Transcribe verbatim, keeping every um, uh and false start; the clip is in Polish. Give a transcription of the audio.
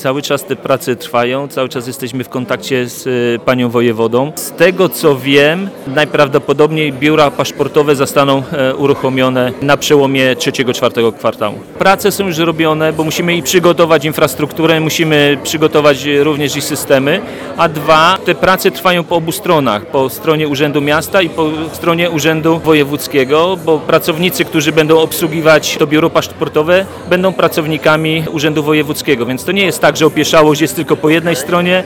Cały czas te prace trwają, cały czas jesteśmy w kontakcie z panią wojewodą. Z tego co wiem, najprawdopodobniej biura paszportowe zostaną uruchomione na przełomie trzeciego, czwartego kwartału. Prace są już robione, bo musimy i przygotować infrastrukturę, musimy przygotować również i systemy, a dwa, te prace trwają po obu stronach, po stronie Urzędu Miasta i po stronie Urzędu Wojewódzkiego, bo pracownicy, którzy będą obsługiwać to biuro paszportowe, będą pracownikami Urzędu Wojewódzkiego, więc to nie jest tak, że opieszałość jest tylko po jednej stronie,